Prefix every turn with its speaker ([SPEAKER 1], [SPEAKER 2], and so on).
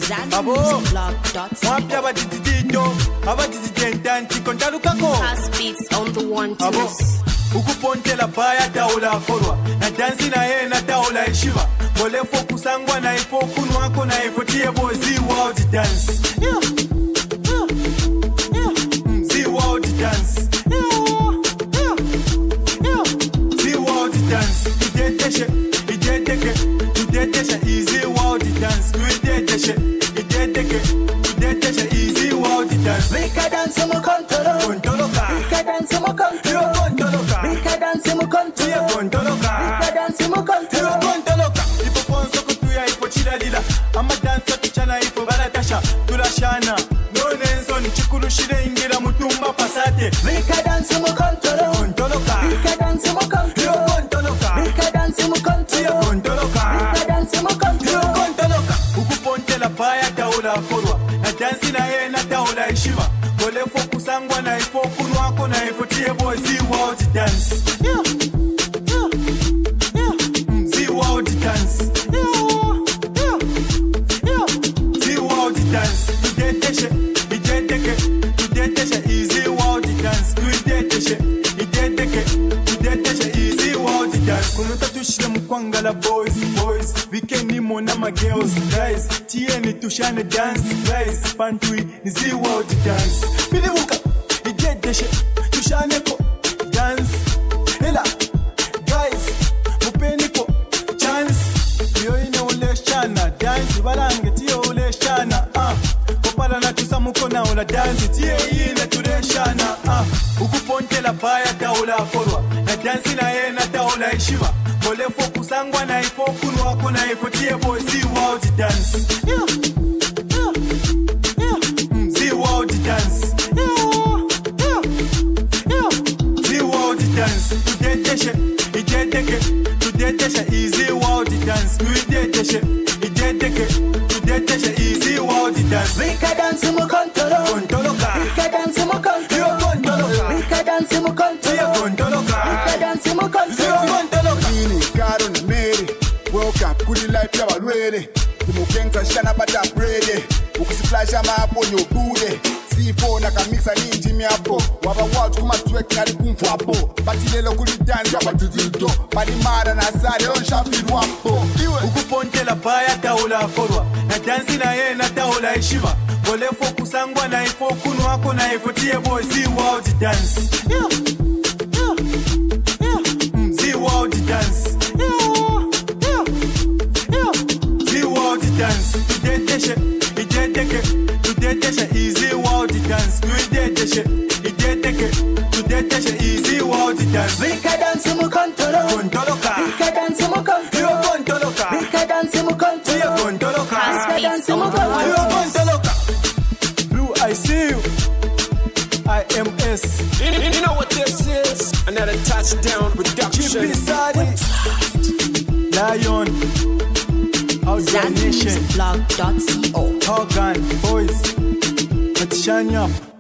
[SPEAKER 1] Abo, mwapya batitito, abatititentanti kontalukako.
[SPEAKER 2] Fast beats on the one
[SPEAKER 1] Abo,
[SPEAKER 2] twos.
[SPEAKER 1] ukupontela baya taola akorwa. Na dansi na ye na taola ishiva. Bolefo kusangwa na ifo kunwako na ifo tie bozi wow di dance. Zi wow di dance. Zi wow di dance. Ideteshe, ideteshe, easy wow di dance. Ideteshe, ideteshe, easy wow di dance.
[SPEAKER 3] Rika dance mu kontolo,
[SPEAKER 1] Kontoloka,
[SPEAKER 3] Rika dance mu kontolo,
[SPEAKER 1] kontoloka,
[SPEAKER 3] Rika dance mu kontolo,
[SPEAKER 1] kontoloka.
[SPEAKER 3] Rika dance mu kontolo.
[SPEAKER 1] Kontoloka, ipo ponso kutuya ipo chiladila. Ama dansa tuchana ipo balatasha. Tulashana, no nenson chikulu shire ingira mutumba pasate.
[SPEAKER 3] Rika dance mu kontolo,
[SPEAKER 1] Kontoloka,
[SPEAKER 3] Rika dance mu kontolo,
[SPEAKER 1] kontoloka,
[SPEAKER 3] Rika dance mu kontolo,
[SPEAKER 1] kontoloka.
[SPEAKER 3] Rika dance mu kontolo.
[SPEAKER 1] Kontoloka, ukupontela baya taola akorwa. Na dansi na ye na taola ishiva. Bolefo kusangwa na ifo kunwako na ifo tie bozi wow di dance. Zi wow di dance. Zi wow di dance. Ideteshe, easy wow di dance. Ideteshe, easy wow di dance. Kunuta tushire mukwangala boys. Weekend ni mona ma girls, guys. Tieni tushane dance, guys. Pantui ni zi wow di dance. Bilibuka, ideteshe, tushane ko dance. Hela, guys, mupeni ko chance. Yo ine ule shana dance, balange tiyo ule shana. Kopala na tusamuko na ula dance, tiye ine tule shana. Ukupontela baya taola akorwa. Na dance na ye na taola ishiva. Bolefo kusangwa na ifo kunwako na ifo tiye bozi wow di dance. Zi wow di dance. Zi wow di dance. Ideteshe, easy wow di dance. Ideteshe, easy wow di dance.
[SPEAKER 3] Rika dance mu kontolo,
[SPEAKER 1] Kontoloka,
[SPEAKER 3] Rika dance mu kontolo,
[SPEAKER 1] kontoloka,
[SPEAKER 3] Rika dance mu kontolo,
[SPEAKER 1] kontoloka,
[SPEAKER 3] Rika dance mu kontolo.
[SPEAKER 1] kontoloka.
[SPEAKER 4] Ini Karo na Mary, welcome kuli life ya balwele. Timukengza shana bata brede, ukisiflasha mapo nyobude. C4 na kamixa ninji miapo, waba world kuma twek na likumfu hapo. Batilelo kuli dance waba tutildo, padimara na sari on shafid wapo.
[SPEAKER 1] Ukupontela baya taola akorwa. Na dansi na ye na taola ishiva. Bolefo kusangwa na ifo kunwako na ifo tiye bozi wow di dance. Zi wow di dance. Zi wow di dance. Ideteshe, easy wow di dance. Ideteshe, easy wow di dance.
[SPEAKER 3] Rika dance mu kontolo,
[SPEAKER 1] Kontoloka,
[SPEAKER 3] Rika dance mu kontolo,
[SPEAKER 1] kontoloka,
[SPEAKER 3] Rika dance mu kontolo,
[SPEAKER 1] kontoloka.
[SPEAKER 2] Fast beats on the one
[SPEAKER 1] Yo,
[SPEAKER 2] twos.
[SPEAKER 1] Kontoloka. Blue, I see you. IMS.
[SPEAKER 5] You know what this is? Another touchdown production.
[SPEAKER 1] GP Sadi. Lion. Outside Nation.
[SPEAKER 2] ZanMusicBlog.co.
[SPEAKER 1] Hogan. Boys. Let's shine up.